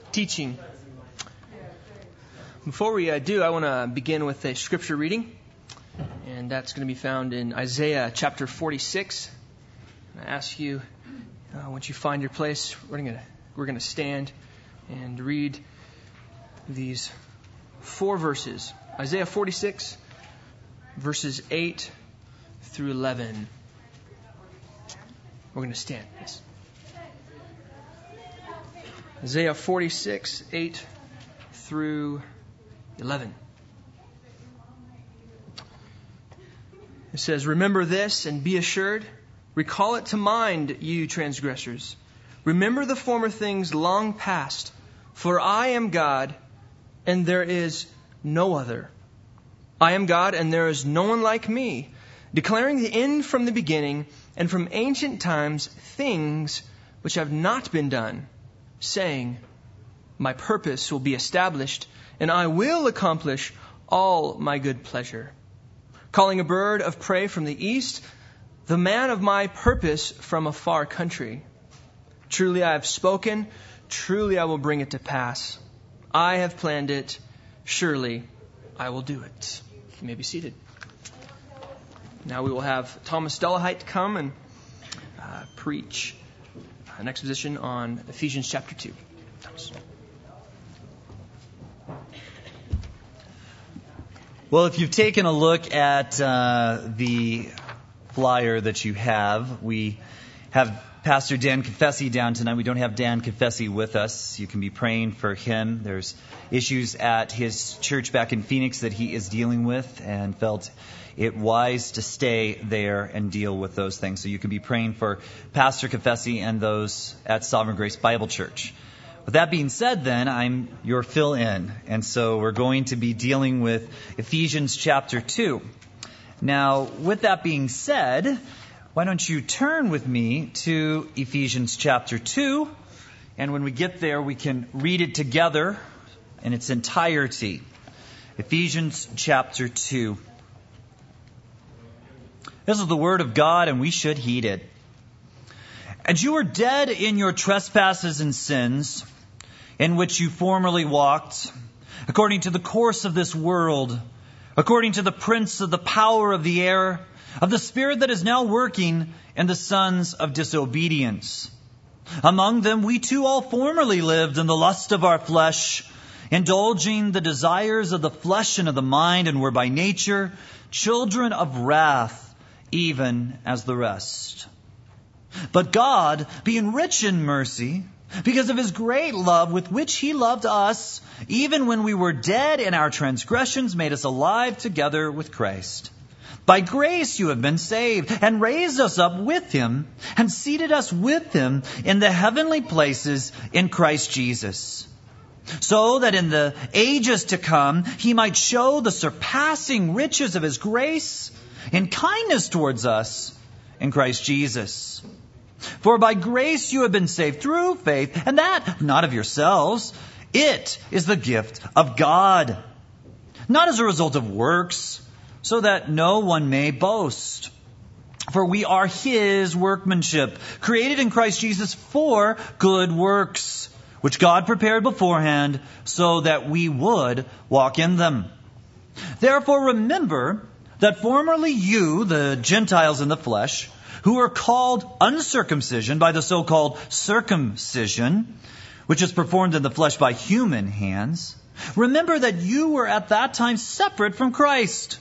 teaching. Before we do, I want to begin with a scripture reading, and that's going to be found in Isaiah chapter 46. I ask you, once you find your place, we're going to stand and read these 4 verses. Isaiah 46, verses 8 through 11. We're going to stand. Yes. Isaiah 46, 8 through 11. It says, "Remember this and be assured. Recall it to mind, you transgressors. Remember the former things long past. For I am God, and there is no other. I am God, and there is no one like me, declaring the end from the beginning, and from ancient times things which have not been done, saying, my purpose will be established, and I will accomplish all my good pleasure. Calling a bird of prey from the east, the man of my purpose from a far country. Truly I have spoken, truly I will bring it to pass. I have planned it, surely I will do it." You may be seated. Now we will have Thomas Dullahite come and preach an exposition on Ephesians chapter 2. Thomas. Well, if you've taken a look at the flyer that you have, we have Pastor Dan Confessi down tonight. We don't have Dan Confessi with us. You can be praying for him. There's issues at his church back in Phoenix that he is dealing with, and felt it wise to stay there and deal with those things. So you can be praying for Pastor Confessi and those at Sovereign Grace Bible Church. With that being said, then, I'm your fill-in. And so we're going to be dealing with Ephesians chapter 2. Now, with that being said, why don't you turn with me to Ephesians chapter 2. And when we get there, we can read it together in its entirety. Ephesians chapter 2. This is the word of God, and we should heed it. "And you were dead in your trespasses and sins, in which you formerly walked, according to the course of this world, according to the prince of the power of the air, of the spirit that is now working in the sons of disobedience. Among them we too all formerly lived in the lust of our flesh, indulging the desires of the flesh and of the mind, and were by nature children of wrath, even as the rest. But God, being rich in mercy, because of His great love with which He loved us, even when we were dead in our transgressions, made us alive together with Christ. By grace you have been saved, and raised us up with Him, and seated us with Him in the heavenly places in Christ Jesus, so that in the ages to come He might show the surpassing riches of His grace in kindness towards us in Christ Jesus. For by grace you have been saved through faith, and that not of yourselves. It is the gift of God, not as a result of works, so that no one may boast. For we are His workmanship, created in Christ Jesus for good works, which God prepared beforehand so that we would walk in them. Therefore remember that formerly you, the Gentiles in the flesh, who are called uncircumcision by the so-called circumcision, which is performed in the flesh by human hands, remember that you were at that time separate from Christ,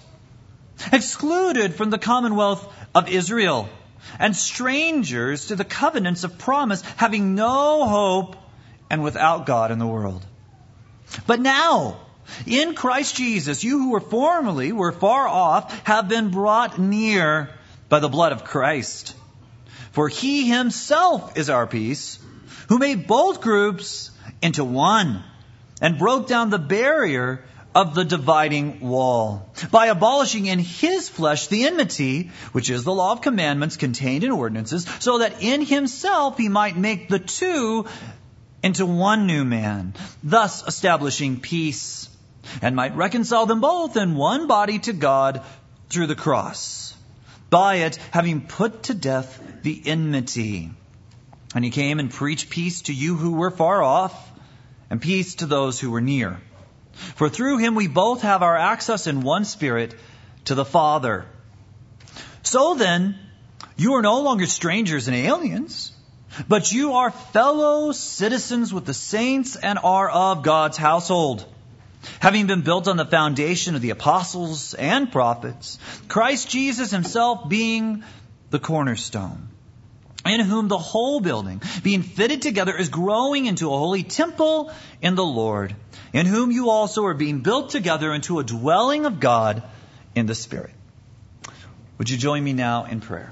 excluded from the commonwealth of Israel, and strangers to the covenants of promise, having no hope and without God in the world. But now, in Christ Jesus, you who were formerly far off have been brought near by the blood of Christ. For He Himself is our peace, who made both groups into one, and broke down the barrier of the dividing wall, by abolishing in His flesh the enmity, which is the law of commandments contained in ordinances, so that in Himself He might make the two into one new man, thus establishing peace, and might reconcile them both in one body to God through the cross, by it having put to death the enmity. And He came and preached peace to you who were far off, and peace to those who were near. For through him we both have our access in one Spirit to the Father. So then, you are no longer strangers and aliens, but you are fellow citizens with the saints and are of God's household, having been built on the foundation of the apostles and prophets, Christ Jesus himself being the cornerstone, in whom the whole building, being fitted together, is growing into a holy temple in the Lord, in whom you also are being built together into a dwelling of God in the Spirit. Would you join me now in prayer?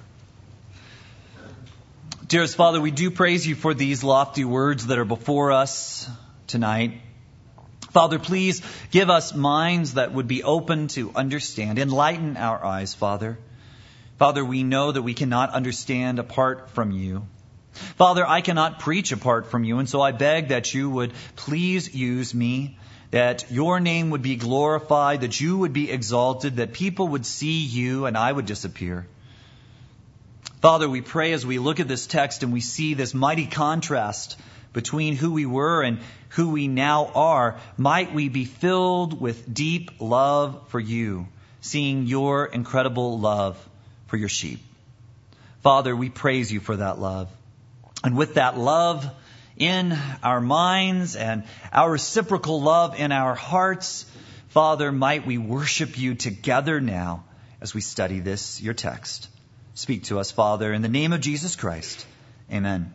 Dearest Father, we do praise you for these lofty words that are before us tonight. Father, please give us minds that would be open to understand. Enlighten our eyes, Father. Father, we know that we cannot understand apart from you. Father, I cannot preach apart from you, and so I beg that you would please use me, that your name would be glorified, that you would be exalted, that people would see you and I would disappear. Father, we pray as we look at this text and we see this mighty contrast between who we were and who we now are, might we be filled with deep love for you, seeing your incredible love for your sheep. Father, we praise you for that love. And with that love in our minds and our reciprocal love in our hearts, Father, might we worship you together now as we study this, your text. Speak to us, Father, in the name of Jesus Christ. Amen.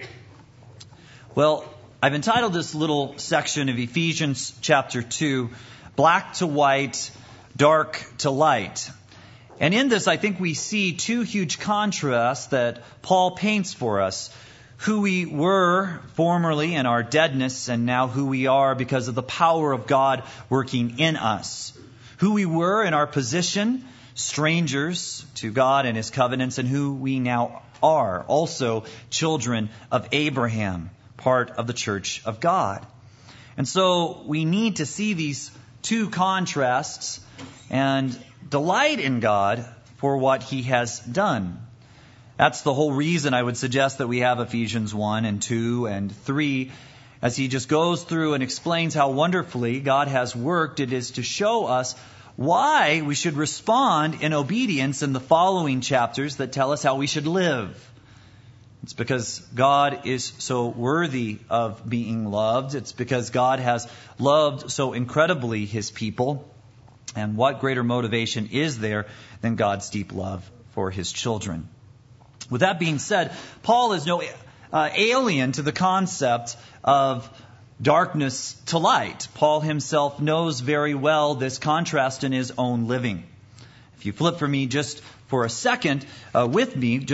Well, I've entitled this little section of Ephesians chapter 2, Black to White, Dark to Light. And in this, I think we see two huge contrasts that Paul paints for us. Who we were formerly in our deadness, and now who we are because of the power of God working in us. Who we were in our position, strangers to God and his covenants, and who we now are, also children of Abraham, part of the church of God. And so we need to see these two contrasts and delight in God for what he has done. That's the whole reason I would suggest that we have Ephesians 1 and 2 and 3. As he just goes through and explains how wonderfully God has worked, it is to show us why we should respond in obedience in the following chapters that tell us how we should live. It's because God is so worthy of being loved. It's because God has loved so incredibly his people. And what greater motivation is there than God's deep love for his children? With that being said, Paul is no alien to the concept of darkness to light. Paul himself knows very well this contrast in his own living. If you flip for me just for a second, over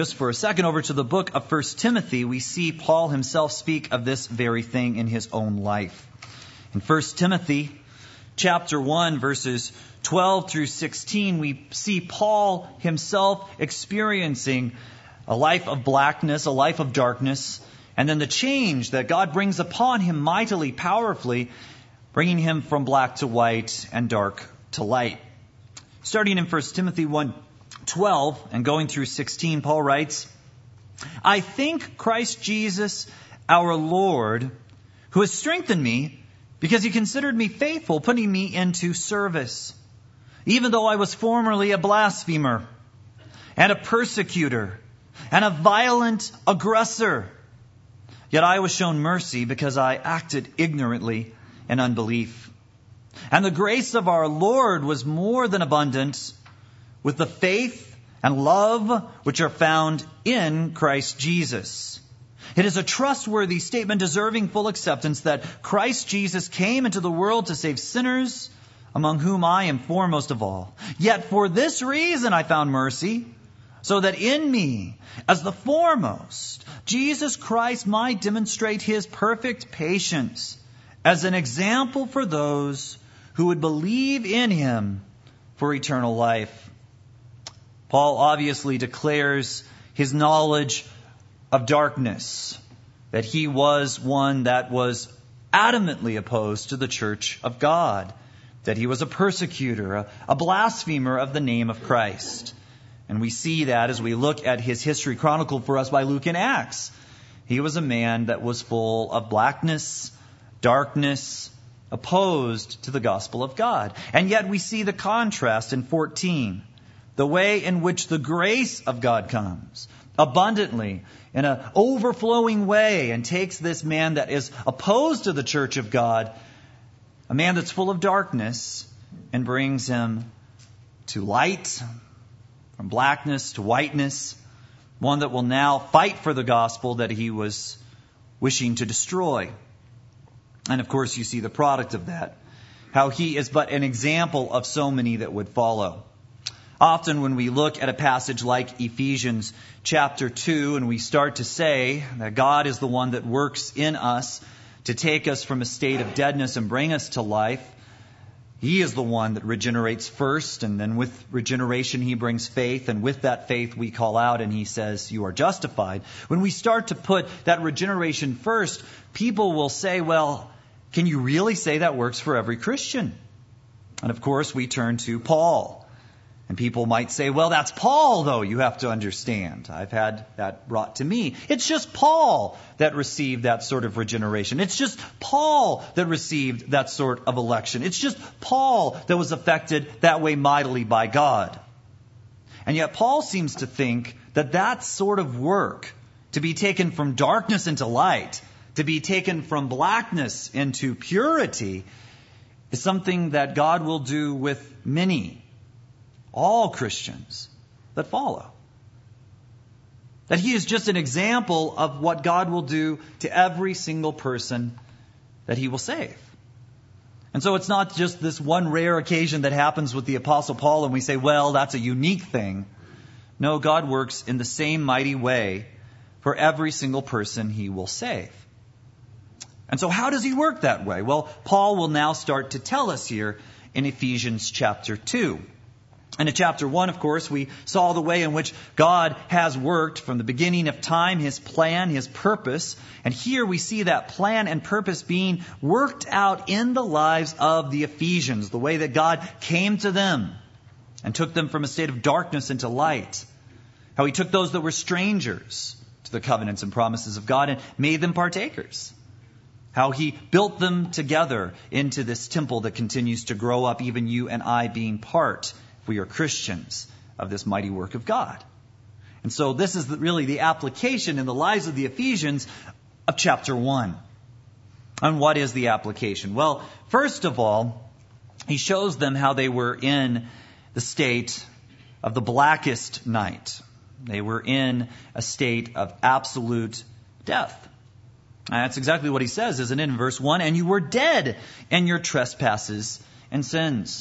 to the book of 1 Timothy, we see Paul himself speak of this very thing in his own life. In 1 Timothy chapter 1, verses 12 through 16, we see Paul himself experiencing a life of blackness, a life of darkness, and then the change that God brings upon him mightily, powerfully, bringing him from black to white and dark to light. Starting in 1 Timothy 1:12 and going through 16, Paul writes, I thank Christ Jesus our Lord, who has strengthened me because he considered me faithful, putting me into service, even though I was formerly a blasphemer and a persecutor and a violent aggressor. Yet I was shown mercy because I acted ignorantly in unbelief. And the grace of our Lord was more than abundant with the faith and love which are found in Christ Jesus. It is a trustworthy statement deserving full acceptance that Christ Jesus came into the world to save sinners, among whom I am foremost of all. Yet for this reason I found mercy, so that in me, as the foremost, Jesus Christ might demonstrate his perfect patience as an example for those who would believe in him for eternal life. Paul obviously declares his knowledge of darkness, that he was one that was adamantly opposed to the church of God, that he was a persecutor, a blasphemer of the name of Christ. And we see that as we look at his history chronicled for us by Luke in Acts. He was a man that was full of blackness, darkness opposed to the gospel of God. And yet we see the contrast in 14. The way in which the grace of God comes abundantly in an overflowing way and takes this man that is opposed to the church of God, a man that's full of darkness, and brings him to light, from blackness to whiteness, one that will now fight for the gospel that he was wishing to destroy. And of course, you see the product of that, how he is but an example of so many that would follow. Often when we look at a passage like Ephesians chapter 2 and we start to say that God is the one that works in us to take us from a state of deadness and bring us to life, He is the one that regenerates first, and then with regeneration He brings faith, and with that faith we call out and He says, you are justified. When we start to put that regeneration first, people will say, well, can you really say that works for every Christian? And of course we turn to Paul. And people might say, well, that's Paul, though, you have to understand. I've had that brought to me. It's just Paul that received that sort of regeneration. It's just Paul that received that sort of election. It's just Paul that was affected that way mightily by God. And yet Paul seems to think that that sort of work, to be taken from darkness into light, to be taken from blackness into purity, is something that God will do with many, all Christians that follow. That He is just an example of what God will do to every single person that He will save. And so it's not just this one rare occasion that happens with the Apostle Paul and we say, well, that's a unique thing. No, God works in the same mighty way for every single person He will save. And so how does He work that way? Well, Paul will now start to tell us here in Ephesians chapter 2. And in chapter 1, of course, we saw the way in which God has worked from the beginning of time, His plan, His purpose. And here we see that plan and purpose being worked out in the lives of the Ephesians, the way that God came to them and took them from a state of darkness into light. How He took those that were strangers to the covenants and promises of God and made them partakers. How He built them together into this temple that continues to grow up, even you and I being part, if we are Christians, of this mighty work of God. And so this is really the application in the lives of the Ephesians of chapter 1. And what is the application? Well, first of all, he shows them how they were in the state of the blackest night. They were in a state of absolute death. And that's exactly what he says, isn't it, in verse 1? And you were dead in your trespasses and sins.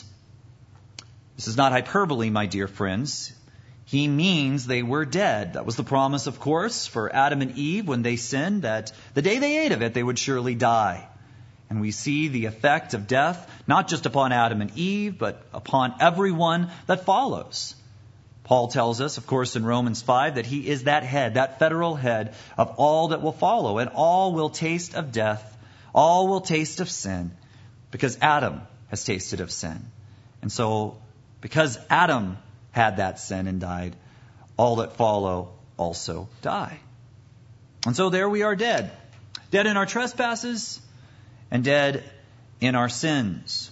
This is not hyperbole, my dear friends. He means they were dead. That was the promise, of course, for Adam and Eve when they sinned, that the day they ate of it, they would surely die. And we see the effect of death, not just upon Adam and Eve, but upon everyone that follows. Paul tells us, of course, in Romans 5, that He is that head, that federal head of all that will follow. And all will taste of death, all will taste of sin, because Adam has tasted of sin. And so, because Adam had that sin and died, all that follow also die. And so there we are dead. Dead in our trespasses and dead in our sins.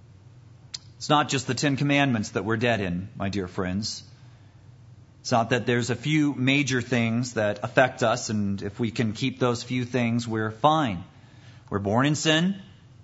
It's not just the 10 Commandments that we're dead in, my dear friends. It's not that there's a few major things that affect us, and if we can keep those few things, we're fine. We're born in sin.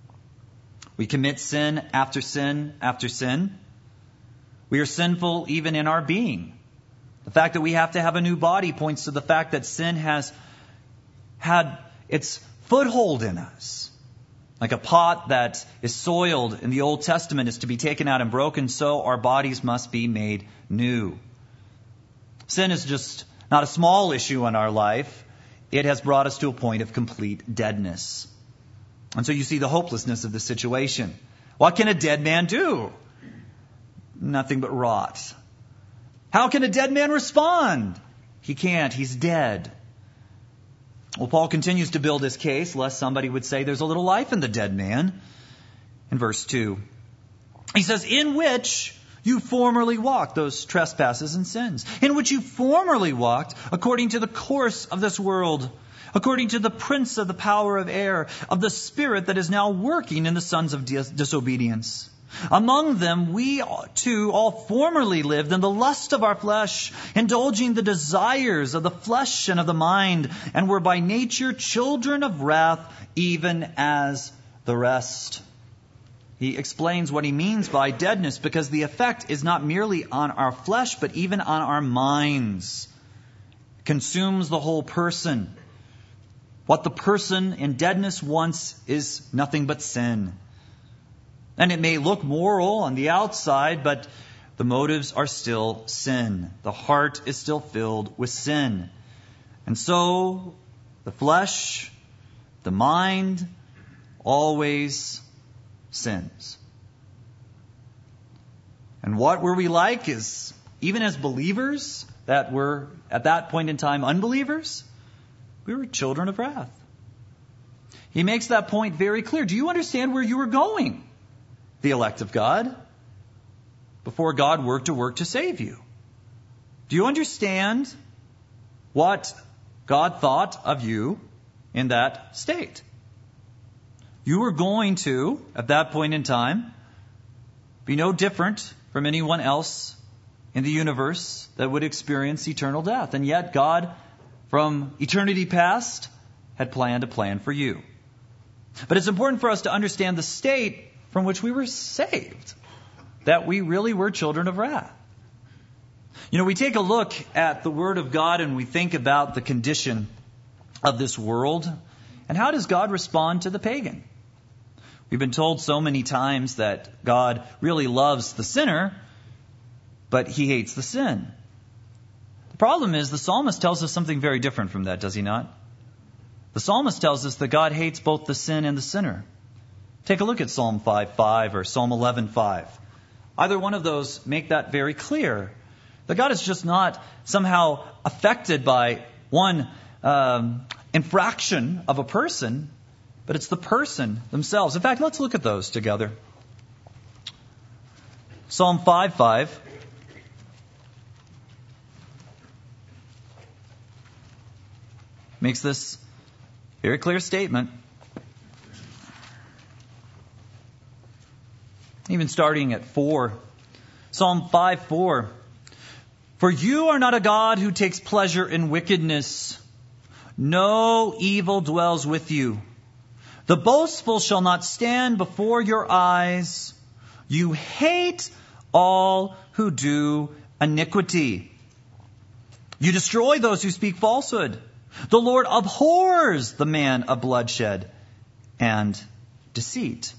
We commit sin after sin after sin. We are sinful even in our being. The fact that we have to have a new body points to the fact that sin has had its foothold in us. Like a pot that is soiled in the Old Testament is to be taken out and broken, so our bodies must be made new. Sin is just not a small issue in our life. It has brought us to a point of complete deadness. And so you see the hopelessness of the situation. What can a dead man do? Nothing but rot. How can a dead man respond? He can't. He's dead. Well, Paul continues to build his case, lest somebody would say there's a little life in the dead man. In verse 2, he says, in which you formerly walked, those trespasses and sins, in which you formerly walked according to the course of this world, according to the prince of the power of air, of the spirit that is now working in the sons of disobedience. Among them we too all formerly lived in the lust of our flesh, indulging the desires of the flesh and of the mind, and were by nature children of wrath, even as the rest. He explains what he means by deadness, because the effect is not merely on our flesh, but even on our minds. It consumes the whole person. What the person in deadness wants is nothing but sin. And it may look moral on the outside, but the motives are still sin. The heart is still filled with sin. And so the flesh, the mind, always sins. And what were we like is, even as believers that were at that point in time unbelievers, we were children of wrath. He makes that point very clear. Do you understand where you were going? The elect of God, before God worked a work to save you. Do you understand what God thought of you in that state? You were going to, at that point in time, be no different from anyone else in the universe that would experience eternal death. And yet God, from eternity past, had planned a plan for you. But it's important for us to understand the state from which we were saved, that we really were children of wrath. You know, we take a look at the Word of God and we think about the condition of this world, and how does God respond to the pagan? We've been told so many times that God really loves the sinner, but He hates the sin. The problem is the psalmist tells us something very different from that, does he not? The psalmist tells us that God hates both the sin and the sinner. Take a look at Psalm 5:5 or Psalm 11:5. Either one of those make that very clear. That God is just not somehow affected by one infraction of a person, but it's the person themselves. In fact, let's look at those together. Psalm 5:5. Makes this very clear statement. Even starting at 4. Psalm 5:4. For you are not a God who takes pleasure in wickedness. No evil dwells with you. The boastful shall not stand before your eyes. You hate all who do iniquity. You destroy those who speak falsehood. The Lord abhors the man of bloodshed and deceit.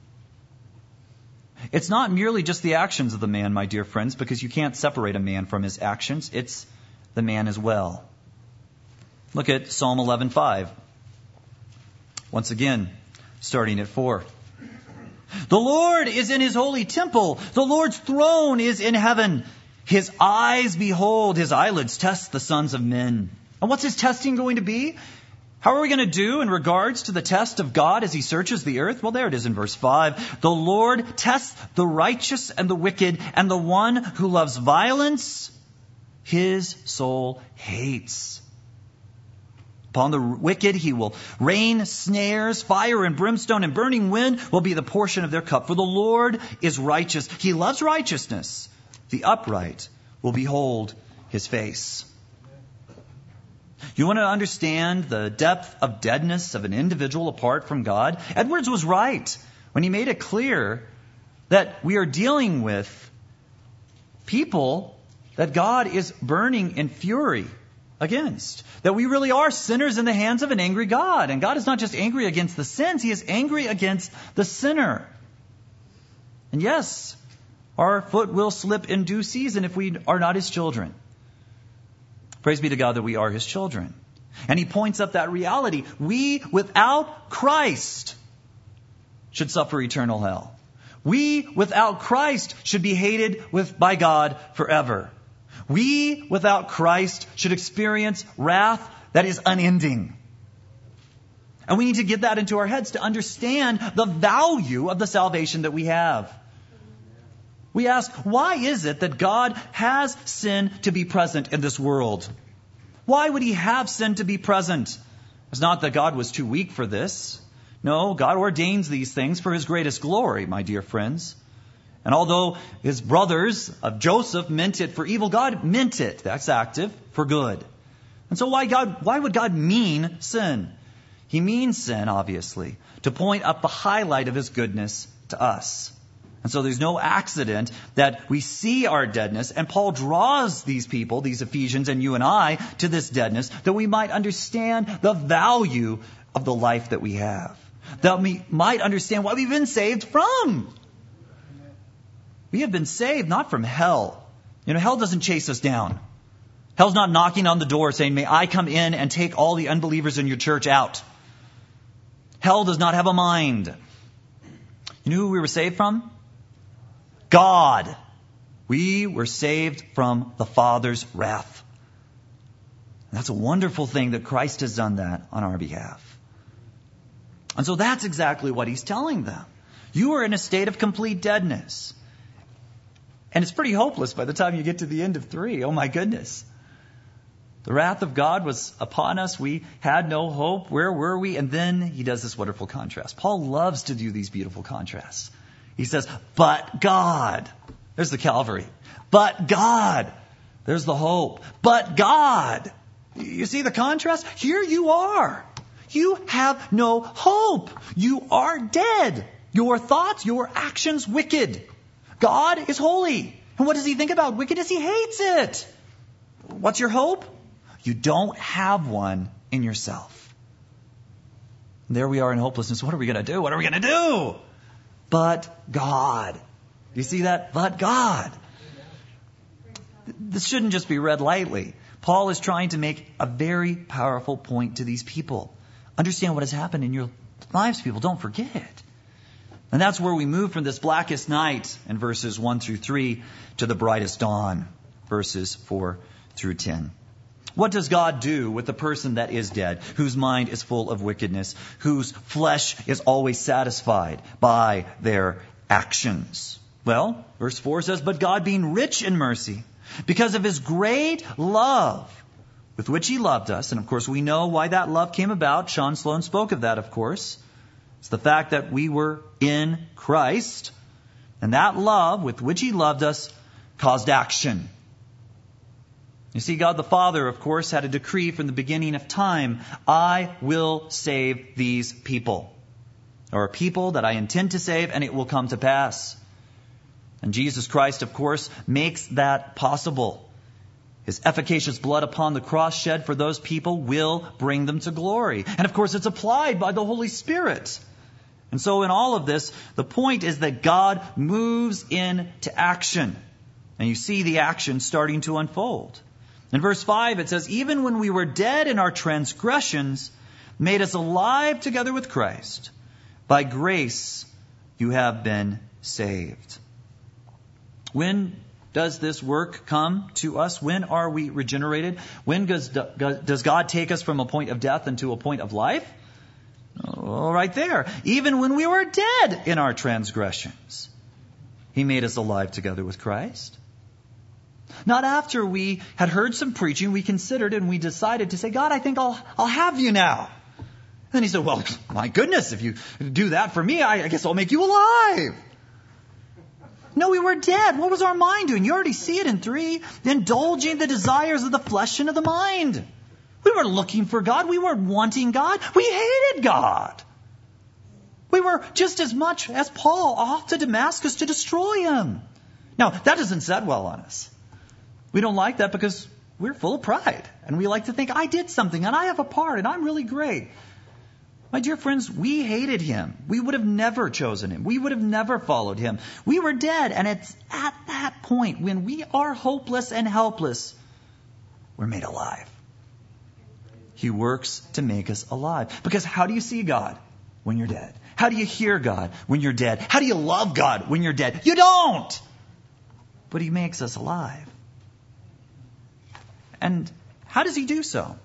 It's not merely just the actions of the man, my dear friends, because you can't separate a man from his actions. It's the man as well. Look at Psalm 11:5. Once again, starting at 4. The Lord is in His holy temple. The Lord's throne is in heaven. His eyes behold, His eyelids test the sons of men. And what's His testing going to be? How are we going to do in regards to the test of God as He searches the earth? Well, there it is in verse 5. The Lord tests the righteous and the wicked, and the one who loves violence, His soul hates. Upon the wicked He will rain snares, fire and brimstone, and burning wind will be the portion of their cup. For the Lord is righteous. He loves righteousness. The upright will behold His face. You want to understand the depth of deadness of an individual apart from God? Edwards was right when he made it clear that we are dealing with people that God is burning in fury against. That we really are sinners in the hands of an angry God. And God is not just angry against the sins, He is angry against the sinner. And yes, our foot will slip in due season if we are not His children. Praise be to God that we are His children. And He points up that reality. We, without Christ, should suffer eternal hell. We, without Christ, should be hated by God forever. We, without Christ, should experience wrath that is unending. And we need to get that into our heads to understand the value of the salvation that we have. We ask, why is it that God has sin to be present in this world? Why would He have sin to be present? It's not that God was too weak for this. No, God ordains these things for his greatest glory, my dear friends. And although his brothers of Joseph meant it for evil, God meant it, that's active, for good. And so why would God mean sin? He means sin, obviously, to point up the highlight of his goodness to us. And so there's no accident that we see our deadness, and Paul draws these people, these Ephesians and you and I, to this deadness, that we might understand the value of the life that we have. That we might understand what we've been saved from. We have been saved not from hell. Hell doesn't chase us down. Hell's not knocking on the door saying, may I come in and take all the unbelievers in your church out. Hell does not have a mind. You know who we were saved from? God. We were saved from the Father's wrath. And that's a wonderful thing that Christ has done that on our behalf. And so that's exactly what he's telling them. You are in a state of complete deadness. And it's pretty hopeless by the time you get to the end of 3. Oh my goodness. The wrath of God was upon us. We had no hope. Where were we? And then he does this wonderful contrast. Paul loves to do these beautiful contrasts. He says, but God. There's the Calvary. But God. There's the hope. But God. You see the contrast? Here you are. You have no hope. You are dead. Your thoughts, your actions, wicked. God is holy. And what does he think about wickedness? He hates it. What's your hope? You don't have one in yourself. And there we are in hopelessness. What are we going to do? What are we going to do? But God. Do you see that? But God. This shouldn't just be read lightly. Paul is trying to make a very powerful point to these people. Understand what has happened in your lives, people. Don't forget it. And that's where we move from this blackest night in verses 1 through 3 to the brightest dawn, verses 4 through 10. What does God do with the person that is dead, whose mind is full of wickedness, whose flesh is always satisfied by their actions? Well, verse 4 says, but God being rich in mercy, because of his great love with which he loved us, and of course we know why that love came about. Sean Sloan spoke of that, of course. It's the fact that we were in Christ, and that love with which he loved us caused action. You see, God the Father, of course, had a decree from the beginning of time. I will save these people. There are people that I intend to save, and it will come to pass. And Jesus Christ, of course, makes that possible. His efficacious blood upon the cross shed for those people will bring them to glory. And of course, it's applied by the Holy Spirit. And so in all of this, the point is that God moves into action. And you see the action starting to unfold. In verse 5, it says, even when we were dead in our transgressions, made us alive together with Christ. By grace, you have been saved. When does this work come to us? When are we regenerated? When does God take us from a point of death into a point of life? Oh, right there. Even when we were dead in our transgressions, he made us alive together with Christ. Not after we had heard some preaching, we considered and we decided to say, God, I think I'll have you now. And then he said, well, my goodness, if you do that for me, I guess I'll make you alive. No, we were dead. What was our mind doing? You already see it in 3. Indulging the desires of the flesh and of the mind. We weren't looking for God. We weren't wanting God. We hated God. We were just as much as Paul off to Damascus to destroy him. Now, that doesn't set well on us. We don't like that because we're full of pride. And we like to think, I did something and I have a part and I'm really great. My dear friends, we hated him. We would have never chosen him. We would have never followed him. We were dead. And it's at that point when we are hopeless and helpless, we're made alive. He works to make us alive. Because how do you see God when you're dead? How do you hear God when you're dead? How do you love God when you're dead? You don't! But he makes us alive. And how does he do so?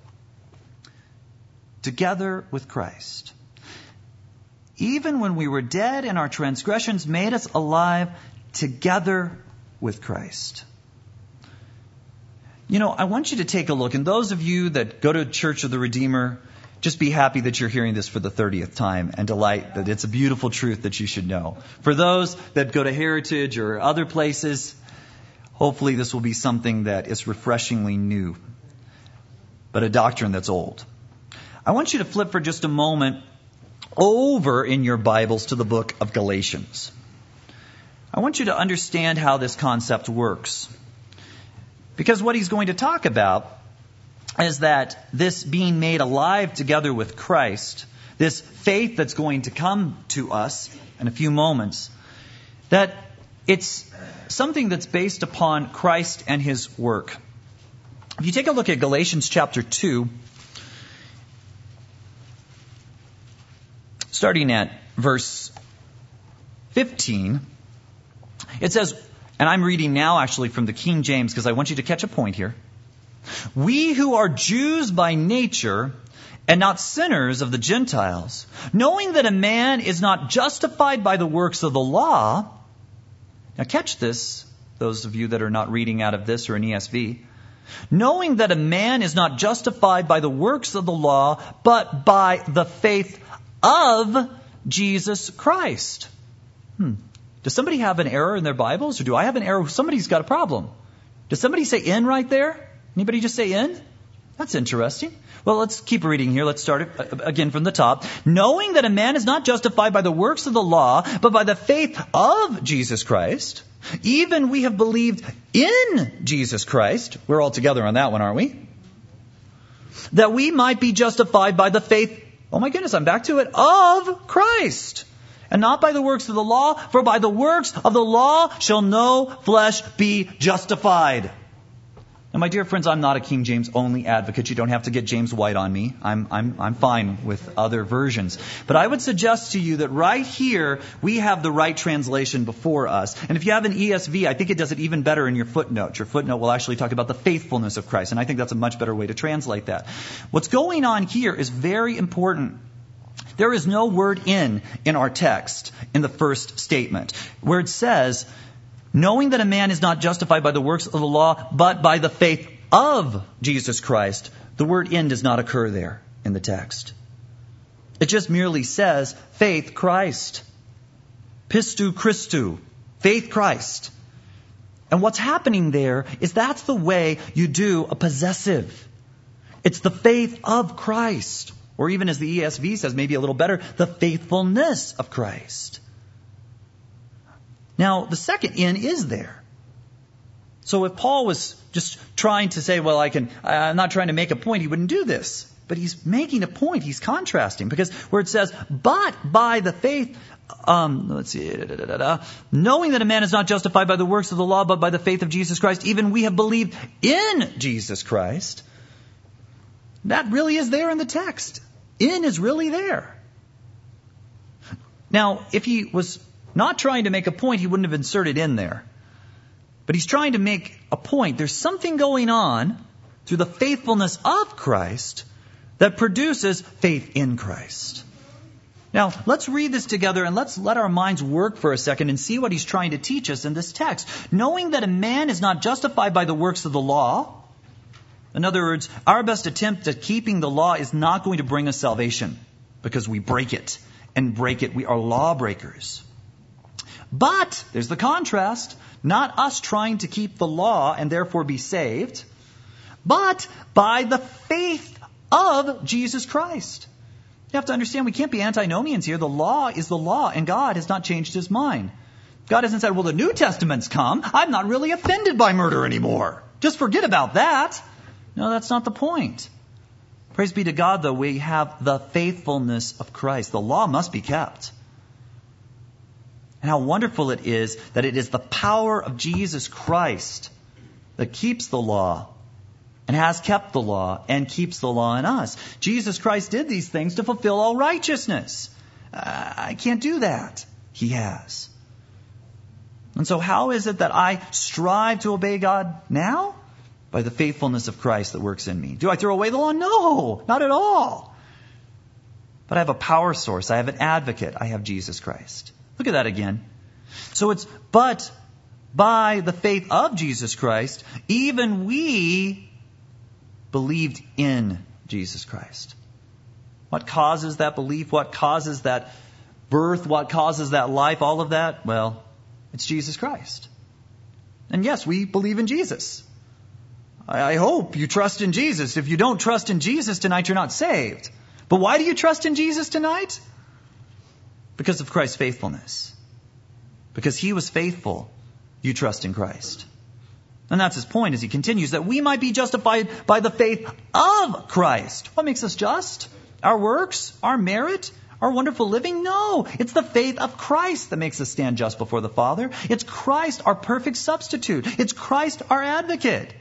Together with Christ. Even when we were dead in our transgressions, made us alive together with Christ. You know, I want you to take a look. And those of you that go to Church of the Redeemer, just be happy that you're hearing this for the 30th time and delight that it's a beautiful truth that you should know. For those that go to Heritage or other places, hopefully this will be something that is refreshingly new, but a doctrine that's old. I want you to flip for just a moment over in your Bibles to the book of Galatians. I want you to understand how this concept works. Because what he's going to talk about is that this being made alive together with Christ, this faith that's going to come to us in a few moments, that it's something that's based upon Christ and His work. If you take a look at Galatians chapter 2, starting at verse 15, it says, and I'm reading now actually from the King James because I want you to catch a point here. We who are Jews by nature and not sinners of the Gentiles, knowing that a man is not justified by the works of the law. Now catch this, those of you that are not reading out of this or an ESV. Knowing that a man is not justified by the works of the law, but by the faith of Jesus Christ. Does somebody have an error in their Bibles? Or do I have an error? Somebody's got a problem. Does somebody say in right there? Anybody just say in? That's interesting. Well, let's keep reading here. Let's start it again from the top. Knowing that a man is not justified by the works of the law, but by the faith of Jesus Christ, even we have believed in Jesus Christ. We're all together on that one, aren't we? That we might be justified by the faith, oh my goodness, I'm back to it, of Christ. And not by the works of the law, for by the works of the law shall no flesh be justified. Now, my dear friends, I'm not a King James only advocate. You don't have to get James White on me. I'm fine with other versions. But I would suggest to you that right here, we have the right translation before us. And if you have an ESV, I think it does it even better in your footnote. Your footnote will actually talk about the faithfulness of Christ. And I think that's a much better way to translate that. What's going on here is very important. There is no word in our text in the first statement where it says, knowing that a man is not justified by the works of the law, but by the faith of Jesus Christ. The word in does not occur there in the text. It just merely says faith Christ. Pistou Christou. Faith Christ. And what's happening there is that's the way you do a possessive. It's the faith of Christ. Or even as the ESV says, maybe a little better, the faithfulness of Christ. Now, the second in is there. So if Paul was just trying to say, well, I'm not trying to make a point, he wouldn't do this. But he's making a point. He's contrasting. Because where it says, but by the faith, knowing that a man is not justified by the works of the law, but by the faith of Jesus Christ, even we have believed in Jesus Christ. That really is there in the text. In is really there. Now, if he was not trying to make a point, he wouldn't have inserted in there. But he's trying to make a point. There's something going on through the faithfulness of Christ that produces faith in Christ. Now, let's read this together and let's let our minds work for a second and see what he's trying to teach us in this text. Knowing that a man is not justified by the works of the law. In other words, our best attempt at keeping the law is not going to bring us salvation because we break it. And break it, we are lawbreakers. But, there's the contrast, not us trying to keep the law and therefore be saved, but by the faith of Jesus Christ. You have to understand, we can't be antinomians here. The law is the law, and God has not changed His mind. God hasn't said, well, the New Testament's come. I'm not really offended by murder anymore. Just forget about that. No, that's not the point. Praise be to God, though, we have the faithfulness of Christ. The law must be kept. And how wonderful it is that it is the power of Jesus Christ that keeps the law and has kept the law and keeps the law in us. Jesus Christ did these things to fulfill all righteousness. I can't do that. He has. And so how is it that I strive to obey God now? By the faithfulness of Christ that works in me. Do I throw away the law? No, not at all. But I have a power source. I have an advocate. I have Jesus Christ. Look at that again. So it's, but by the faith of Jesus Christ, even we believed in Jesus Christ. What causes that belief? What causes that birth? What causes that life? All of that? Well, it's Jesus Christ. And yes, we believe in Jesus. I hope you trust in Jesus. If you don't trust in Jesus tonight, you're not saved. But why do you trust in Jesus tonight? Because of Christ's faithfulness. Because He was faithful, you trust in Christ. And that's His point as He continues, that we might be justified by the faith of Christ. What makes us just? Our works? Our merit? Our wonderful living? No. It's the faith of Christ that makes us stand just before the Father. It's Christ, our perfect substitute. It's Christ, our advocate.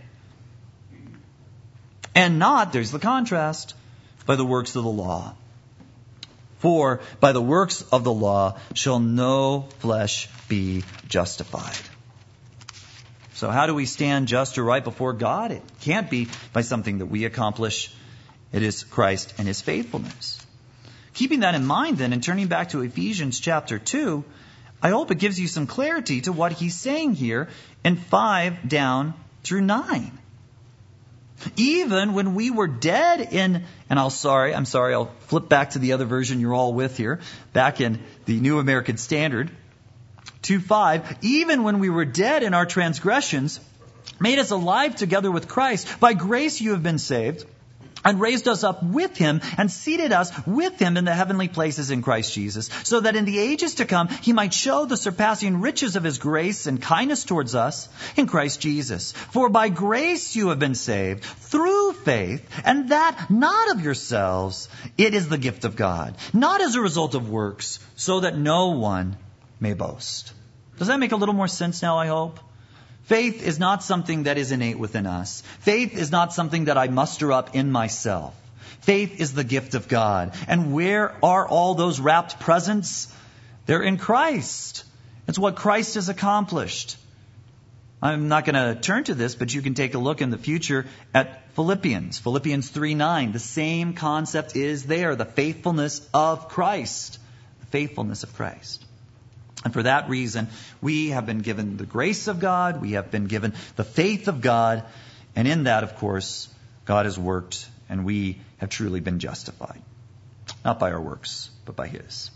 And not, there's the contrast, by the works of the law. For by the works of the law shall no flesh be justified. So how do we stand just or right before God? It can't be by something that we accomplish. It is Christ and His faithfulness. Keeping that in mind then, and turning back to Ephesians chapter 2, I hope it gives you some clarity to what he's saying here in 5 down through 9. Even when we were dead in, and I'll flip back to the other version you're all with here, back in the New American Standard, 2:5, even when we were dead in our transgressions, made us alive together with Christ. By grace you have been saved, and raised us up with Him, and seated us with Him in the heavenly places in Christ Jesus, so that in the ages to come He might show the surpassing riches of His grace and kindness towards us in Christ Jesus. For by grace you have been saved, through faith, and that not of yourselves. It is the gift of God, not as a result of works, so that no one may boast. Does that make a little more sense now, I hope? Faith is not something that is innate within us. Faith is not something that I muster up in myself. Faith is the gift of God. And where are all those wrapped presents? They're in Christ. It's what Christ has accomplished. I'm not going to turn to this, but you can take a look in the future at Philippians 3:9. The same concept is there, the faithfulness of Christ. The faithfulness of Christ. And for that reason, we have been given the grace of God, we have been given the faith of God, and in that, of course, God has worked, and we have truly been justified. Not by our works, but by His.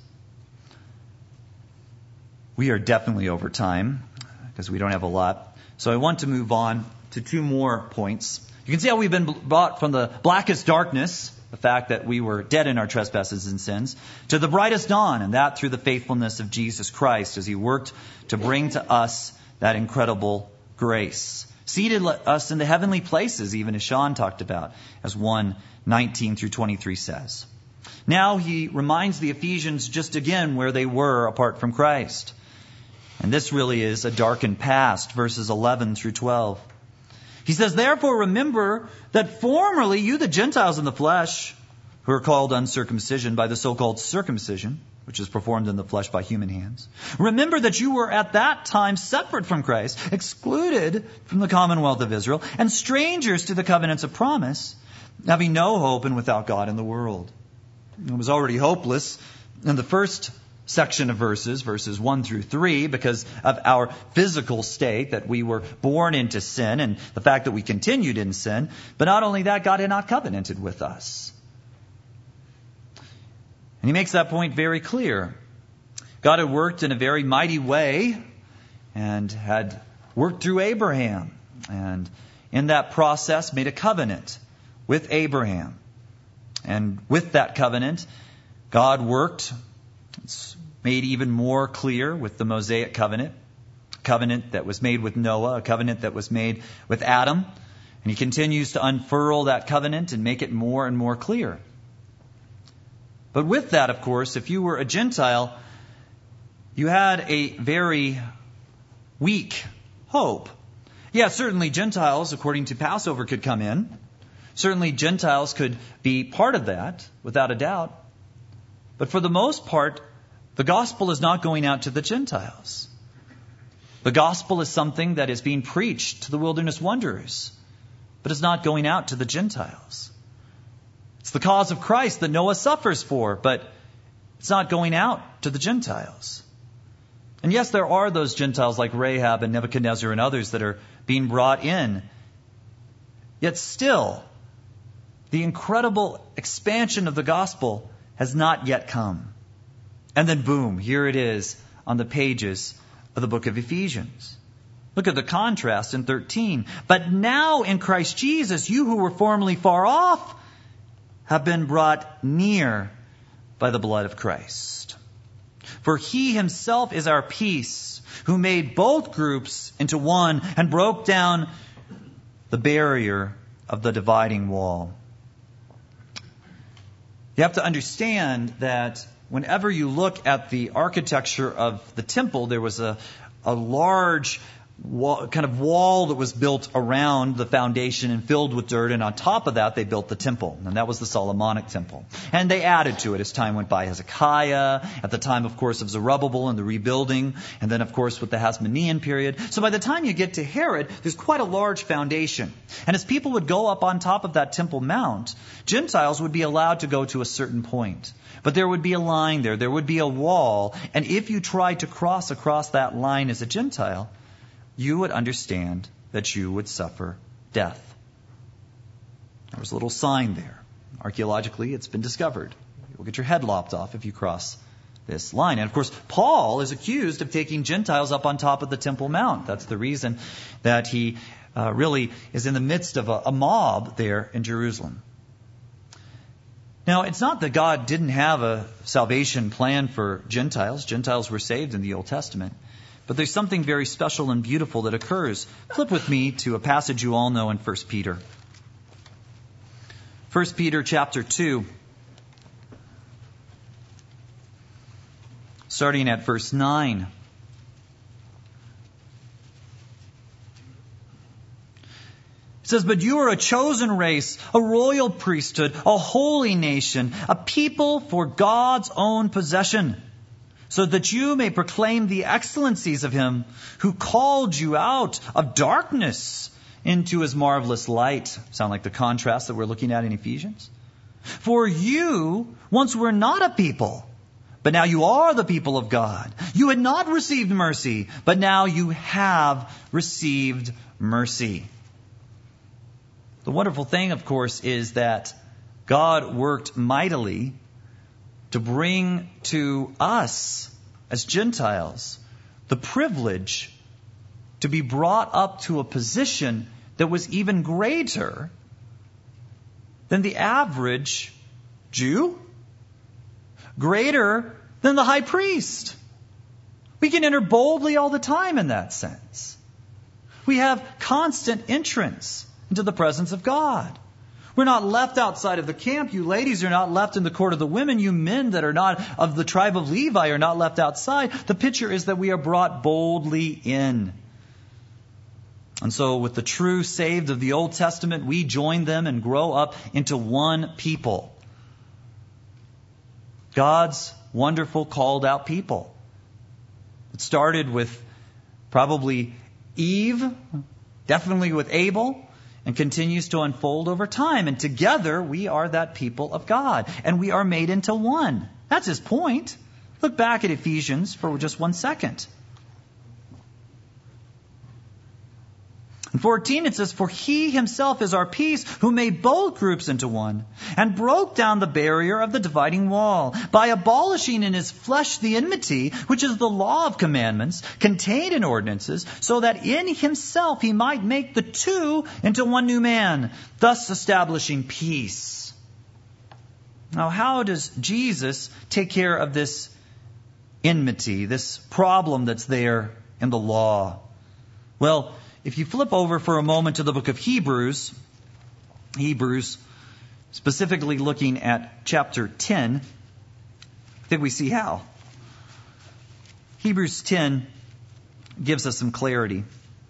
We are definitely over time, because we don't have a lot. So I want to move on to 2 more points. You can see how we've been brought from the blackest darkness, the fact that we were dead in our trespasses and sins, to the brightest dawn, and that through the faithfulness of Jesus Christ as He worked to bring to us that incredible grace. Seated us in the heavenly places, even as Sean talked about, as 1:19 through 23 says. Now he reminds the Ephesians just again where they were apart from Christ. And this really is a darkened past, verses 11 through 12. He says, therefore remember that formerly you, the Gentiles in the flesh, who are called uncircumcision by the so-called circumcision, which is performed in the flesh by human hands. Remember that you were at that time separate from Christ, excluded from the commonwealth of Israel, and strangers to the covenants of promise, having no hope and without God in the world. It was already hopeless in the first section of verses 1 through 3, because of our physical state, that we were born into sin and the fact that we continued in sin. But not only that, God had not covenanted with us. And he makes that point very clear. God had worked in a very mighty way and had worked through Abraham. And in that process made a covenant with Abraham. And with that covenant, God worked. It's made even more clear with the Mosaic covenant. A covenant that was made with Noah, a covenant that was made with Adam. And he continues to unfurl that covenant and make it more and more clear. But with that, of course, if you were a Gentile, you had a very weak hope. Yeah, certainly Gentiles, according to Passover, could come in. Certainly Gentiles could be part of that, without a doubt. But for the most part, the gospel is not going out to the Gentiles. The gospel is something that is being preached to the wilderness wanderers, but it's not going out to the Gentiles. It's the cause of Christ that Noah suffers for, but it's not going out to the Gentiles. And yes, there are those Gentiles like Rahab and Nebuchadnezzar and others that are being brought in. Yet still, the incredible expansion of the gospel has not yet come. And then boom, here it is on the pages of the book of Ephesians. Look at the contrast in 13. But now in Christ Jesus, you who were formerly far off have been brought near by the blood of Christ. For he himself is our peace, who made both groups into one and broke down the barrier of the dividing wall. You have to understand that whenever you look at the architecture of the temple, there was a large kind of wall that was built around the foundation and filled with dirt, and on top of that they built the temple, and that was the Solomonic temple. And they added to it as time went by. Hezekiah, at the time, of course, of Zerubbabel and the rebuilding, and then, of course, with the Hasmonean period. So by the time you get to Herod, there's quite a large foundation. And as people would go up on top of that Temple Mount, Gentiles would be allowed to go to a certain point. But there would be a line there would be a wall, and if you tried to cross across that line as a Gentile, you would understand that you would suffer death. There was a little sign there. Archaeologically, it's been discovered. You'll get your head lopped off if you cross this line. And of course, Paul is accused of taking Gentiles up on top of the Temple Mount. That's the reason that he really is in the midst of a mob there in Jerusalem. Now, it's not that God didn't have a salvation plan for Gentiles. Gentiles were saved in the Old Testament. But there's something very special and beautiful that occurs. Flip with me to a passage you all know in 1 Peter. 1 Peter chapter 2, starting at verse 9. It says, "But you are a chosen race, a royal priesthood, a holy nation, a people for God's own possession, so that you may proclaim the excellencies of him who called you out of darkness into his marvelous light." Sound like the contrast that we're looking at in Ephesians? "For you once were not a people, but now you are the people of God. You had not received mercy, but now you have received mercy." The wonderful thing, of course, is that God worked mightily to bring to us as Gentiles the privilege to be brought up to a position that was even greater than the average Jew, greater than the high priest. We can enter boldly all the time in that sense. We have constant entrance into the presence of God. We're not left outside of the camp. You ladies are not left in the court of the women. You men that are not of the tribe of Levi are not left outside. The picture is that we are brought boldly in. And so with the true saved of the Old Testament, we join them and grow up into one people. God's wonderful called out people. It started with probably Eve, definitely with Abel, and continues to unfold over time. And together, we are that people of God. And we are made into one. That's his point. Look back at Ephesians for just 1 second. In 14 it says, "For he himself is our peace, who made both groups into one, and broke down the barrier of the dividing wall, by abolishing in his flesh the enmity, which is the law of commandments, contained in ordinances, so that in himself he might make the two into one new man, thus establishing peace." Now, how does Jesus take care of this enmity, this problem that's there in the law? Well, if you flip over for a moment to the book of Hebrews, specifically looking at chapter 10, I think we see how. Hebrews 10 gives us some clarity.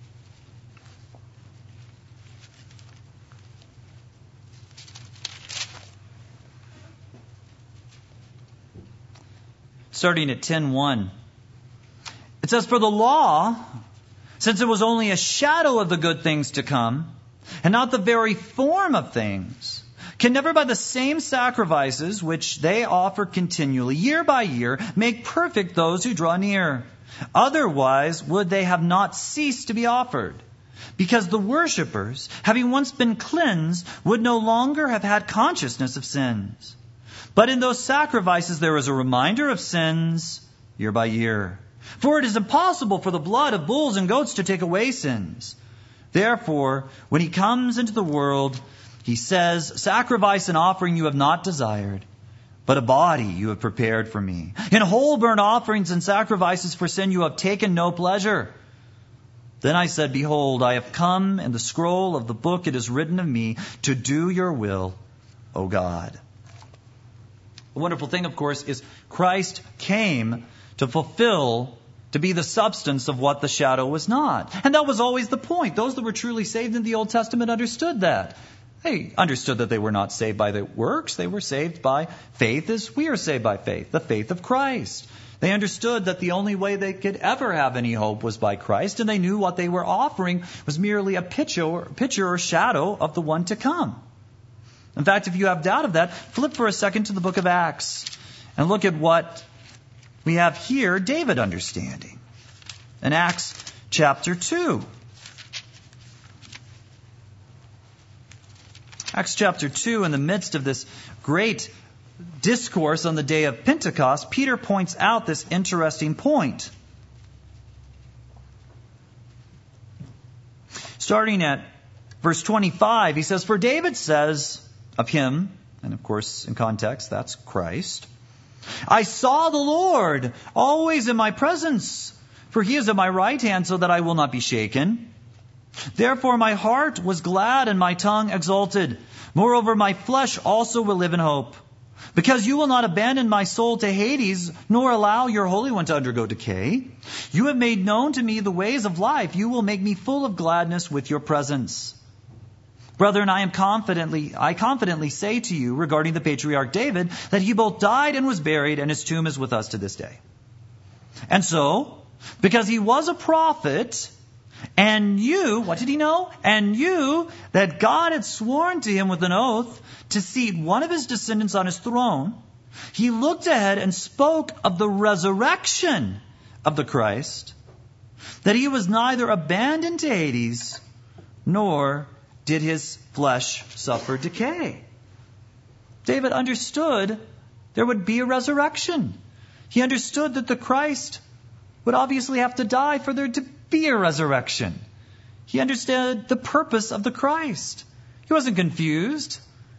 Starting at 10:1, it says, "For the law, since it was only a shadow of the good things to come, and not the very form of things, can never by the same sacrifices which they offer continually, year by year, make perfect those who draw near. Otherwise would they have not ceased to be offered. because the worshippers, having once been cleansed, would no longer have had consciousness of sins. But in those sacrifices there was a reminder of sins year by year. For it is impossible for the blood of bulls and goats to take away sins. Therefore, when he comes into the world, he says, sacrifice and offering you have not desired, but a body you have prepared for me. In whole burnt offerings and sacrifices for sin you have taken no pleasure. Then I said, behold, I have come, in the scroll of the book it is written of me, to do your will, O God. The wonderful thing, of course, is Christ came to fulfill, to be the substance of what the shadow was not. And that was always the point. Those that were truly saved in the Old Testament understood that. They understood that they were not saved by their works. They were saved by faith as we are saved by faith, the faith of Christ. They understood that the only way they could ever have any hope was by Christ, and they knew what they were offering was merely a picture or shadow of the one to come. In fact, if you have doubt of that, flip for a second to the book of Acts and look at what we have here, David understanding. In Acts chapter 2. Acts chapter 2, in the midst of this great discourse on the day of Pentecost, Peter points out this interesting point. Starting at verse 25, he says, for David says of him, and of course in context that's Christ, I saw the Lord always in my presence, for he is at my right hand so that I will not be shaken. Therefore my heart was glad and my tongue exulted. Moreover, my flesh also will live in hope. Because you will not abandon my soul to Hades, nor allow your Holy One to undergo decay. You have made known to me the ways of life. You will make me full of gladness with your presence. Brethren, I confidently say to you regarding the patriarch David, that he both died and was buried, and his tomb is with us to this day. And so, because he was a prophet, and you, what did he know? And you, that God had sworn to him with an oath to seat one of his descendants on his throne, he looked ahead and spoke of the resurrection of the Christ, that he was neither abandoned to Hades, nor did his flesh suffer decay. David understood there would be a resurrection. He understood that the Christ would obviously have to die for there to be a resurrection. He understood the purpose of the Christ. He wasn't confused.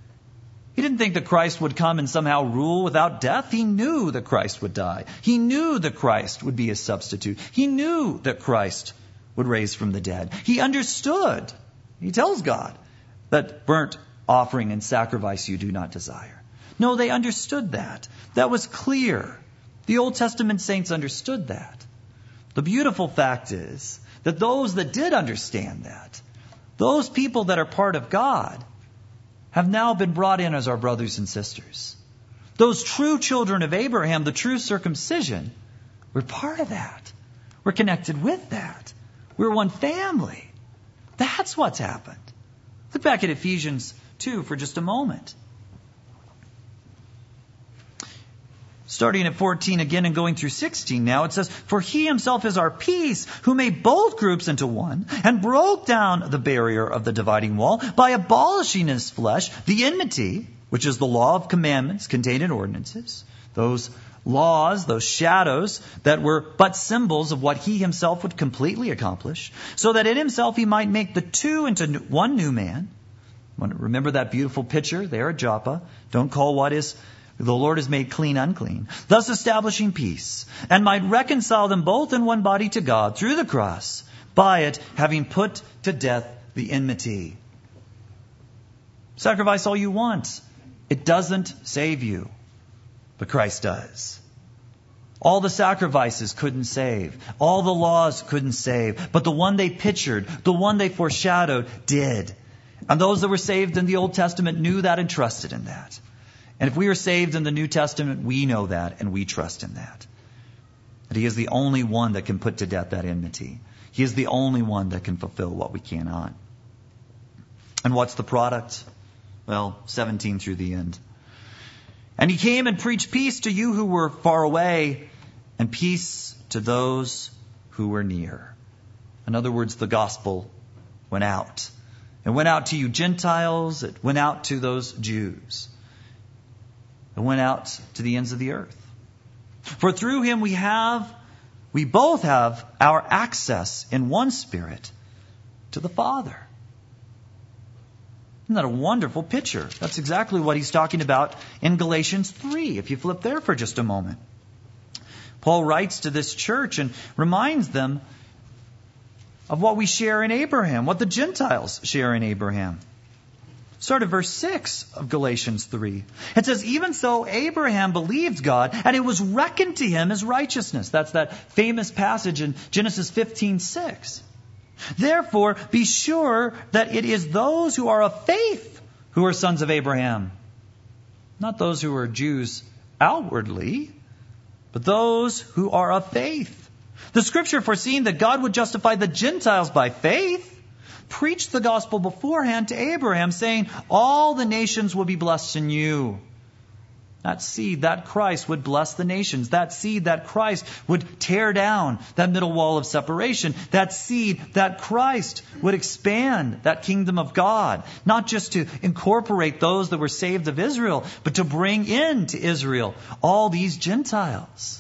He didn't think that Christ would come and somehow rule without death. He knew that Christ would die. He knew that Christ would be his substitute. He knew that Christ would raise from the dead. He understood. He tells God that burnt offering and sacrifice you do not desire. No, they understood that. That was clear. The Old Testament saints understood that. The beautiful fact is that those that did understand that, those people that are part of God, have now been brought in as our brothers and sisters. Those true children of Abraham, the true circumcision, we're part of that. We're connected with that. We're one family. That's what's happened. Look back at Ephesians 2 for just a moment. Starting at 14 again and going through 16 now, it says, for he himself is our peace, who made both groups into one, and broke down the barrier of the dividing wall by abolishing in his flesh the enmity, which is the law of commandments contained in ordinances. Those laws, those shadows that were but symbols of what he himself would completely accomplish, so that in himself he might make the two into one new man. Remember that beautiful picture there at Joppa? Don't call what is the Lord has made clean unclean, thus establishing peace, and might reconcile them both in one body to God through the cross, by it having put to death the enmity. Sacrifice all you want. It doesn't save you, but Christ does. All the sacrifices couldn't save. All the laws couldn't save. But the one they pictured, the one they foreshadowed, did. And those that were saved in the Old Testament knew that and trusted in that. And if we are saved in the New Testament, we know that and we trust in that. That he is the only one that can put to death that enmity. He is the only one that can fulfill what we cannot. And what's the product? Well, 17 through the end. And he came and preached peace to you who were far away, and peace to those who were near. In other words, the gospel went out. It went out to you Gentiles. It went out to those Jews. It went out to the ends of the earth. For through him we both have our access in one Spirit to the Father. Isn't that a wonderful picture? That's exactly what he's talking about in Galatians 3, if you flip there for just a moment. Paul writes to this church and reminds them of what we share in Abraham, what the Gentiles share in Abraham. Start at verse 6 of Galatians 3. It says, even so Abraham believed God, and it was reckoned to him as righteousness. That's that famous passage in Genesis 15:6. Therefore, be sure that it is those who are of faith who are sons of Abraham. Not those who are Jews outwardly, but those who are of faith. The Scripture, foreseeing that God would justify the Gentiles by faith, preached the gospel beforehand to Abraham, saying, all the nations will be blessed in you. That seed, that Christ would bless the nations. That seed, that Christ would tear down that middle wall of separation. That seed, that Christ would expand that kingdom of God. Not just to incorporate those that were saved of Israel, but to bring into Israel all these Gentiles.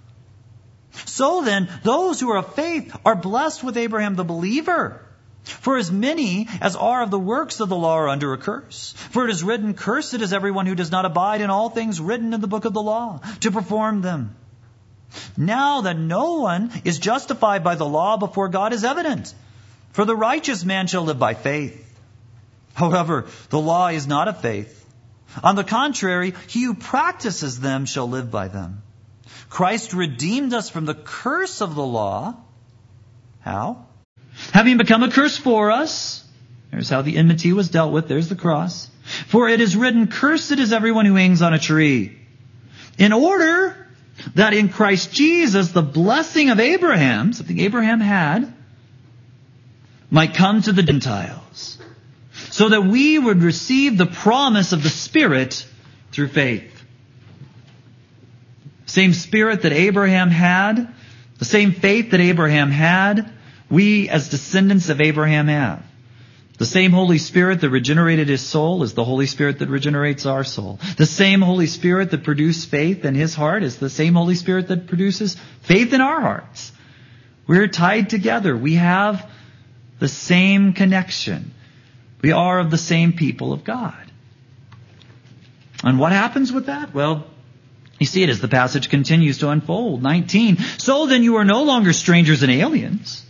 So then, those who are of faith are blessed with Abraham the believer. For as many as are of the works of the law are under a curse. For it is written, cursed is everyone who does not abide in all things written in the book of the law, to perform them. Now that no one is justified by the law before God is evident. For the righteous man shall live by faith. However, the law is not of faith. On the contrary, he who practices them shall live by them. Christ redeemed us from the curse of the law. How? Having become a curse for us. There's how the enmity was dealt with. There's the cross. For it is written, cursed is everyone who hangs on a tree. In order that in Christ Jesus the blessing of Abraham, something Abraham had, might come to the Gentiles. So that we would receive the promise of the Spirit through faith. Same Spirit that Abraham had, the same faith that Abraham had, we as descendants of Abraham have. The same Holy Spirit that regenerated his soul is the Holy Spirit that regenerates our soul. The same Holy Spirit that produced faith in his heart is the same Holy Spirit that produces faith in our hearts. We're tied together. We have the same connection. We are of the same people of God. And what happens with that? Well, you see it as the passage continues to unfold. 19. So then you are no longer strangers and aliens.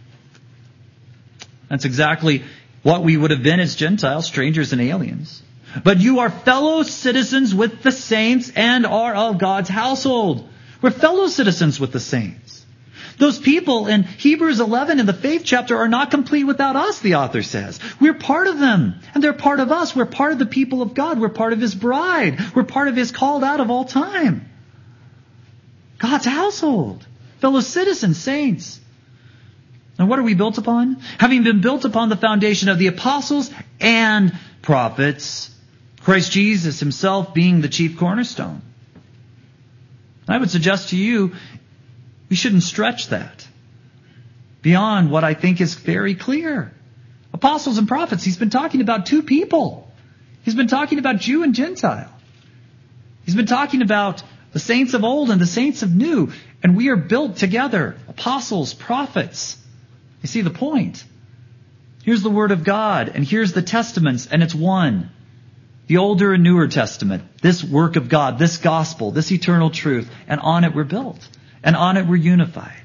That's exactly what we would have been as Gentiles, strangers and aliens. But you are fellow citizens with the saints and are of God's household. We're fellow citizens with the saints. Those people in Hebrews 11 in the faith chapter are not complete without us, the author says. We're part of them, and they're part of us. We're part of the people of God. We're part of His bride. We're part of His called out of all time. God's household. Fellow citizens, saints. And what are we built upon? Having been built upon the foundation of the apostles and prophets, Christ Jesus Himself being the chief cornerstone. I would suggest to you, we shouldn't stretch that beyond what I think is very clear. Apostles and prophets, He's been talking about two people. He's been talking about Jew and Gentile. He's been talking about the saints of old and the saints of new. And we are built together. Apostles, prophets. You see the point? Here's the Word of God, and here's the Testaments, and it's one. The Older and Newer Testament. This work of God, this gospel, this eternal truth, and on it we're built. And on it we're unified.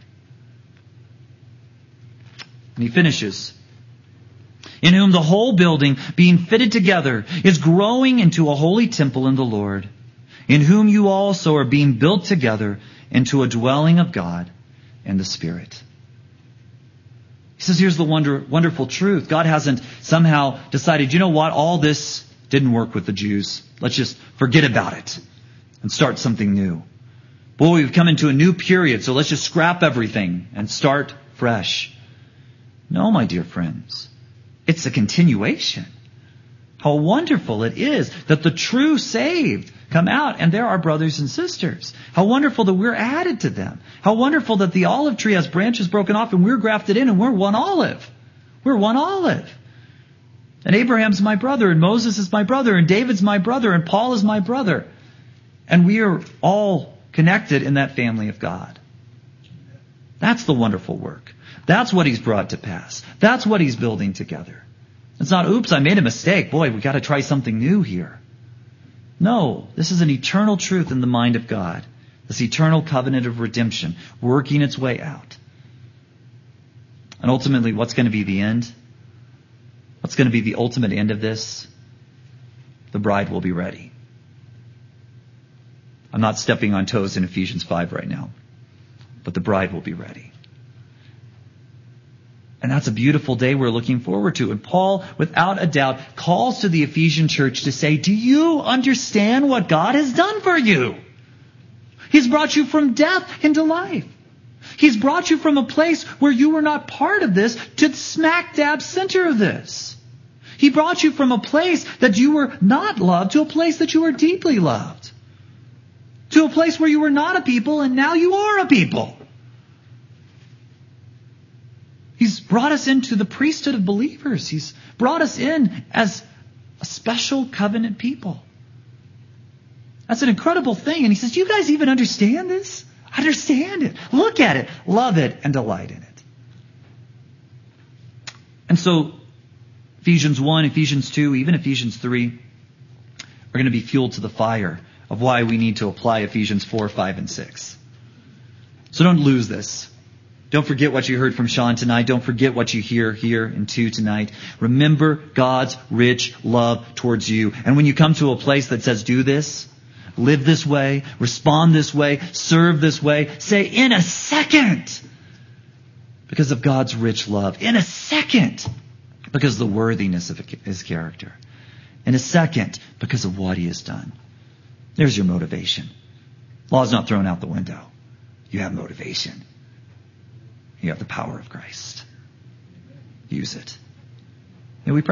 And he finishes. In whom the whole building, being fitted together, is growing into a holy temple in the Lord. In whom you also are being built together into a dwelling of God in the Spirit. He says, here's the wonderful truth. God hasn't somehow decided, you know what, all this didn't work with the Jews. Let's just forget about it and start something new. Boy, we've come into a new period, so let's just scrap everything and start fresh. No, my dear friends. It's a continuation. How wonderful it is that the true saved come out and they're our brothers and sisters. How wonderful that we're added to them. How wonderful that the olive tree has branches broken off and we're grafted in and we're one olive. We're one olive. And Abraham's my brother, and Moses is my brother, and David's my brother, and Paul is my brother. And we are all connected in that family of God. That's the wonderful work. That's what He's brought to pass. That's what He's building together. It's not, oops, I made a mistake. Boy, we got to try something new here. No, this is an eternal truth in the mind of God. This eternal covenant of redemption working its way out. And ultimately, what's going to be the end? What's going to be the ultimate end of this? The bride will be ready. I'm not stepping on toes in Ephesians 5 right now, but the bride will be ready. And that's a beautiful day we're looking forward to. And Paul, without a doubt, calls to the Ephesian church to say, do you understand what God has done for you? He's brought you from death into life. He's brought you from a place where you were not part of this to the smack dab center of this. He brought you from a place that you were not loved to a place that you were deeply loved. To a place where you were not a people and now you are a people. He's brought us into the priesthood of believers. He's brought us in as a special covenant people. That's an incredible thing. And he says, do you guys even understand this? Understand it. Look at it. Love it and delight in it. And so Ephesians 1, Ephesians 2, even Ephesians 3 are going to be fuel to the fire of why we need to apply Ephesians 4, 5, and 6. So don't lose this. Don't forget what you heard from Sean tonight. Don't forget what you hear here in 2 tonight. Remember God's rich love towards you. And when you come to a place that says, do this, live this way, respond this way, serve this way, say, in a second, because of God's rich love. In a second, because of the worthiness of His character. In a second, because of what He has done. There's your motivation. Law is not thrown out the window. You have motivation. You have the power of Christ. Use it. May we pray.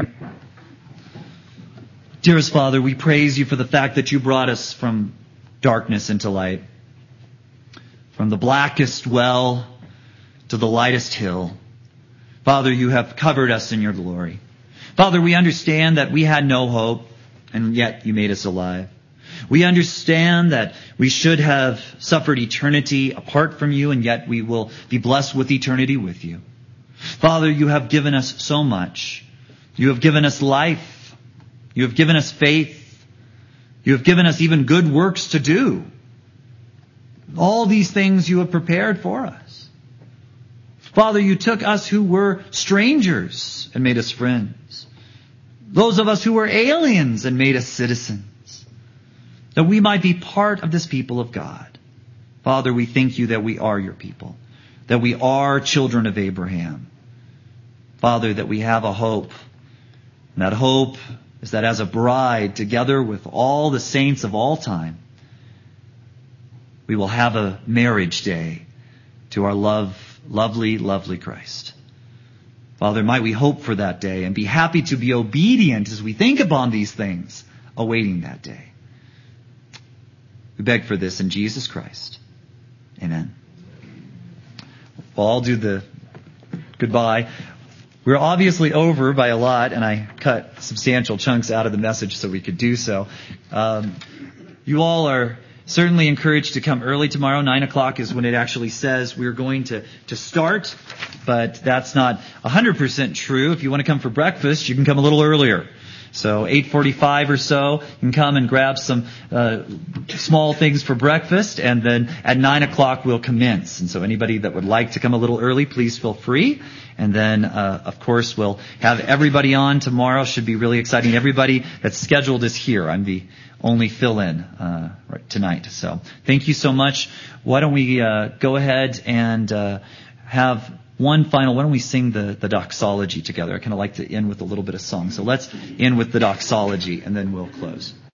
Dearest Father, we praise You for the fact that You brought us from darkness into light. From the blackest well to the lightest hill. Father, You have covered us in Your glory. Father, we understand that we had no hope, and yet You made us alive. We understand that we should have suffered eternity apart from You, and yet we will be blessed with eternity with You. Father, You have given us so much. You have given us life. You have given us faith. You have given us even good works to do. All these things You have prepared for us. Father, You took us who were strangers and made us friends. Those of us who were aliens and made us citizens. That we might be part of this people of God. Father, we thank You that we are Your people. That we are children of Abraham. Father, that we have a hope. And that hope is that as a bride, together with all the saints of all time, we will have a marriage day to our lovely, lovely Christ. Father, might we hope for that day and be happy to be obedient as we think upon these things, awaiting that day. We beg for this in Jesus Christ. Amen. Well, I'll do the goodbye. We're obviously over by a lot, and I cut substantial chunks out of the message so we could do so. You all are certainly encouraged to come early tomorrow. 9 o'clock is when it actually says we're going to start, but that's not 100% true. If you want to come for breakfast, you can come a little earlier. So 8:45 or so, you can come and grab some small things for breakfast, and then at 9 o'clock we'll commence. And so anybody that would like to come a little early, please feel free. And then, of course, we'll have everybody on tomorrow. Should be really exciting. Everybody that's scheduled is here. I'm the only fill-in right tonight. So thank you so much. Why don't we go ahead and have one final, why don't we sing the doxology together? I kind of like to end with a little bit of song. So let's end with the doxology, and then we'll close.